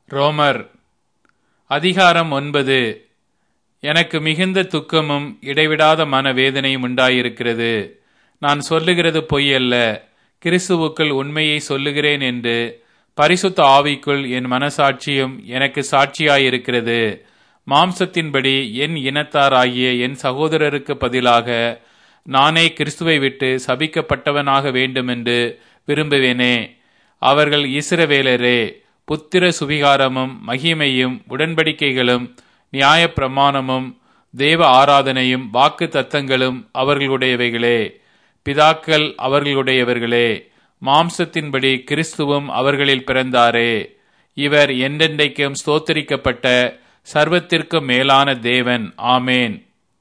ரோமர் அதிகாரம் 9. எனக்கு மிகுந்த துக்கமும் இடைவிடாத மனவேதனையும் உண்டாயிருக்கிறது. நான் சொல்லுகிறது பொய் அல்ல, கிறிஸ்துவுக்குள் உண்மையை சொல்லுகிறேன் என்று பரிசுத்த ஆவிக்குள் என் மனசாட்சியும் எனக்கு சாட்சியாயிருக்கிறது. மாம்சத்தின்படி என் இனத்தாராகிய என் சகோதரருக்கு பதிலாக நானே கிறிஸ்துவை விட்டு சபிக்கப்பட்டவனாக வேண்டுமென்று விரும்புவேனே. அவர்கள் இஸ்ரவேலரே. புத்திர சுவிகாரமும் மகிமையும் உடன்படிக்கைகளும் நியாயப்பிரமாணமும் தேவ ஆராதனையும் வாக்கு தத்தங்களும் அவர்களுடையவைகளே. பிதாக்கள் அவர்களுடையவர்களே. மாம்சத்தின்படி கிறிஸ்துவும் அவர்களில் பிறந்தாரே. இவர் என்றென்றைக்கும் ஸ்தோத்தரிக்கப்பட்ட சர்வத்திற்கும் மேலான தேவன். ஆமேன்.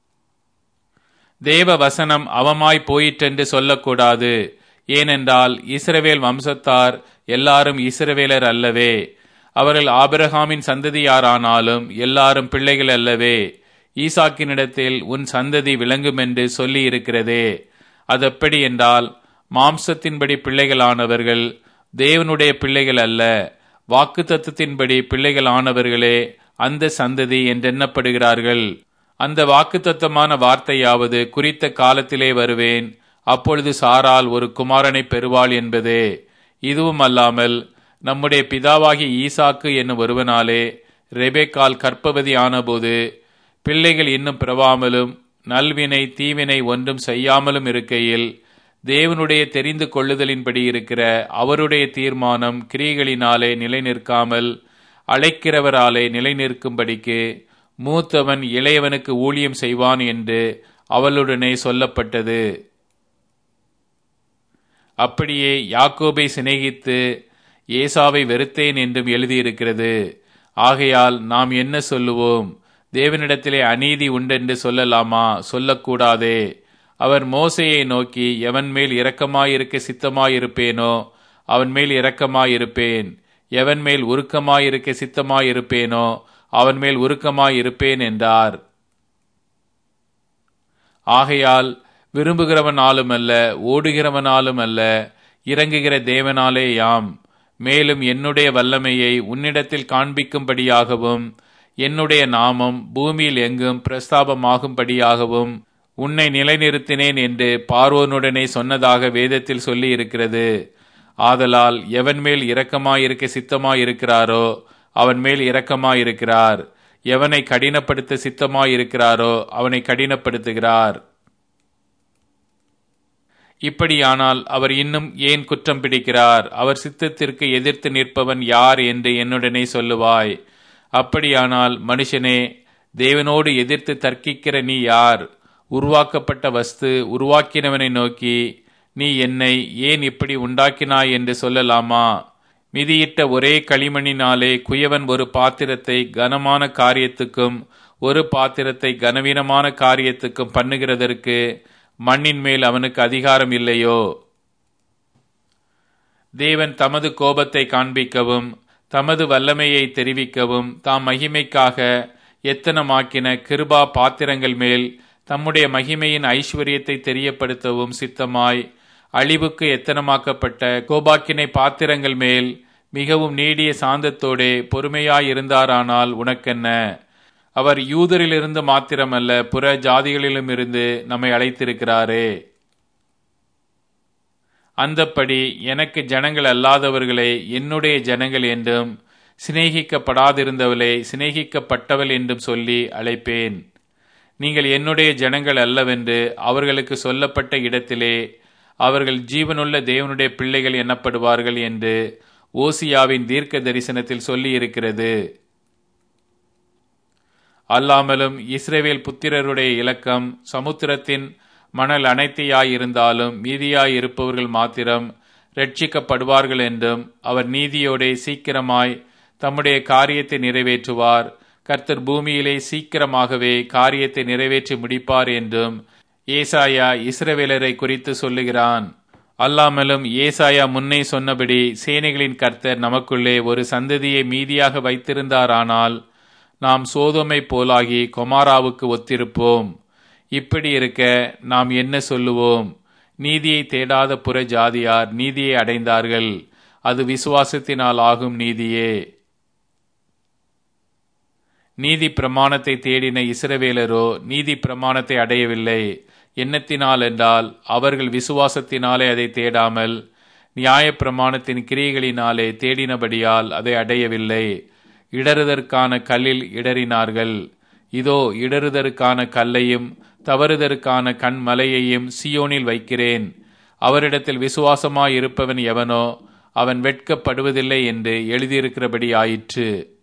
தேவ வசனம் அவமாய் போயிற்றென்று சொல்லக்கூடாது. ஏனென்றால் இஸ்ரவேல் வம்சத்தார் எல்லாரும் இஸ்ரவேலர் அல்லவே. அவர்கள் ஆபிரகாமின் சந்ததியாரானாலும் எல்லாரும் பிள்ளைகள் அல்லவே. ஈசாக்கினிடத்தில் உன் சந்ததி விளங்கும் என்று சொல்லி இருக்கிறதே. அதெப்படி என்றால், மாம்சத்தின்படி பிள்ளைகளானவர்கள் தேவனுடைய பிள்ளைகள் அல்ல, வாக்குத்தத்தத்தின்படி பிள்ளைகளானவர்களே அந்த சந்ததி என்றெண்ணப்படுகிறார்கள். அந்த வாக்குத்தத்தமான வார்த்தையாவது, குறித்த காலத்திலே வருவேன், அப்பொழுது சாராள் ஒரு குமாரனை பெறுவாள் என்பதே. இதுவும் அல்லாமல் நம்முடைய பிதாவாகிய ஈசாக்கு என்னும் ஒருவனாலே ரெபெக்காள் கர்ப்பவதி ஆனபோது பிள்ளைகள் இன்னும் பிறவாமலும் நல்வினை தீவினை ஒன்றும் செய்யாமலும் இருக்கையில் தேவனுடைய தெரிந்து கொள்ளுதலின்படி இருக்கிற அவருடைய தீர்மானம் கிரியைகளினாலே நிலை நிற்காமல் அழைக்கிறவராலே நிலை நிற்கும்படிக்கு மூத்தவன் இளையவனுக்கு ஊழியம் செய்வான் என்று அவளுடனே சொல்லப்பட்டது. அப்படியே யாக்கோபை சிநேகித்து ஏசாவை வெறுத்தேன் என்றும் எழுதியிருக்கிறது. ஆகையால் நாம் என்ன சொல்லுவோம்? தேவனிடத்திலே அநீதி உண்டென்று சொல்லலாமா? சொல்லக்கூடாதே. அவர் மோசேயை நோக்கி, எவன் மேல் இரக்கமாயிருக்க சித்தமாயிருப்பேனோ அவன் மேல் இரக்கமாயிருப்பேன், எவன் மேல் உருக்கமாயிருக்க சித்தமாயிருப்பேனோ அவன் மேல் உருக்கமாயிருப்பேன் என்றார். ஆகையால் விரும்புகிறவனாலும் அல்ல, ஓடுகிறவனாலும் அல்ல, இறங்குகிற தேவனாலே யாம். மேலும் என்னுடைய வல்லமையை உன்னிடத்தில் காண்பிக்கும்படியாகவும் என்னுடைய நாமம் பூமியில் எங்கும் பிரஸ்தாபமாகும்படியாகவும் உன்னை நிலைநிறுத்தினேன் என்று பார்வோனுடனே சொன்னதாக வேதத்தில் சொல்லி இருக்கிறது. ஆதலால் எவன் மேல் இரக்கமாயிருக்க சித்தமாயிருக்கிறாரோ அவன் மேல் இரக்கமாயிருக்கிறார், எவனை கடினப்படுத்த சித்தமாயிருக்கிறாரோ அவனை கடினப்படுத்துகிறார். இப்படியானால் அவர் இன்னும் ஏன் குற்றம் பிடிக்கிறார்? அவர் சித்தத்திற்கு எதிர்த்து நிற்பவன் யார் என்று என்னுடனே சொல்லுவாய். அப்படியானால் மனுஷனே, தேவனோடு எதிர்த்து தர்க்கிக்கிற நீ யார்? உருவாக்கப்பட்ட வஸ்து உருவாக்கினவனை நோக்கி, நீ என்னை ஏன் இப்படி உண்டாக்கினாய் என்று சொல்லலாமா? மிதியிட்ட ஒரே களிமணினாலே குயவன் ஒரு பாத்திரத்தை கனமான காரியத்துக்கும் ஒரு பாத்திரத்தை கனவீனமான காரியத்துக்கும் பண்ணுகிறதற்கு மண்ணின் மேல் அவனுக்கு அதிகாரம் இல்லையோ? தேவன் தமது கோபத்தை காண்பிக்கவும் தமது வல்லமையை தெரிவிக்கவும் தாம் மகிமைக்காக எத்தனமாக்கின கிருபா பாத்திரங்கள் மேல் தம்முடைய மகிமையின் ஐஸ்வர்யத்தை தெரியப்படுத்தவும் சித்தமாய் அழிவுக்கு எத்தனமாக்கப்பட்ட கோபாக்கினை பாத்திரங்கள் மேல் மிகவும் நீடிய சாந்தத்தோடே பொறுமையாயிருந்தாரானால் உனக்கென்ன? அவர் யூதரிலிருந்து மாத்திரமல்ல, புற ஜாதிகளிலும் இருந்து நம்மை அழைத்திருக்கிறாரே. அந்தப்படி எனக்கு ஜனங்கள் அல்லாதவர்களை என்னுடைய ஜனங்கள் என்றும் சிநேகிக்கப்படாதிருந்தவளை சிநேகிக்கப்பட்டவள் என்றும் சொல்லி அழைப்பேன். நீங்கள் என்னுடைய ஜனங்கள் அல்லவென்று அவர்களுக்கு சொல்லப்பட்ட இடத்திலே அவர்கள் ஜீவனுள்ள தேவனுடைய பிள்ளைகள் எனப்படுவார்கள் என்று ஓசியாவின் தீர்க்க தரிசனத்தில் சொல்லி இருக்கிறது. அல்லாமலும் இஸ்ரவேல் புத்திரருடைய இலக்கம் சமுத்திரத்தின் மணல் அனைத்தையாயிருந்தாலும் மீதியாயிருப்பவர்கள் மாத்திரம் ரட்சிக்கப்படுவார்கள் என்றும் அவர் நீதியோடே சீக்கிரமாய் தம்முடைய காரியத்தை நிறைவேற்றுவார், கர்த்தர் பூமியிலே சீக்கிரமாகவே காரியத்தை நிறைவேற்றி முடிப்பார் என்றும் ஏசாயா இஸ்ரவேலரை குறித்து சொல்லுகிறான். அல்லாமலும் ஏசாயா முன்னே சொன்னபடி சேனைகளின் கர்த்தர் நமக்குள்ளே ஒரு சந்ததியை மீதியாக வைத்திருந்தாரானால் நாம் சோதோமை போலாகி கொமாராவுக்கு ஒத்திருப்போம். இப்படி இருக்க நாம் என்ன சொல்லுவோம்? நீதியை தேடாத புற ஜாதியார் நீதியை அடைந்தார்கள், அது விசுவாசத்தினால் ஆகும் நீதியே. நீதி பிரமாணத்தை தேடின இஸ்ரவேலரோ நீதி பிரமாணத்தை அடையவில்லை. எண்ணத்தினால் என்றால் அவர்கள் விசுவாசத்தினாலே அதை தேடாமல் நியாயப்பிரமாணத்தின் கிரியைகளினாலே தேடினபடியால் அதை அடையவில்லை. இடறுதற்கான கல்லில் இடறினார்கள். இதோ இடறுதற்கான கல்லையும் தவறுதற்கான கண்மலையையும் சீயோனில் வைக்கிறேன். அவரிடத்தில் விசுவாசமாயிருப்பவன் எவனோ அவன் வெட்கப்படுவதில்லை என்று எழுதியிருக்கிறபடி ஆயிற்று.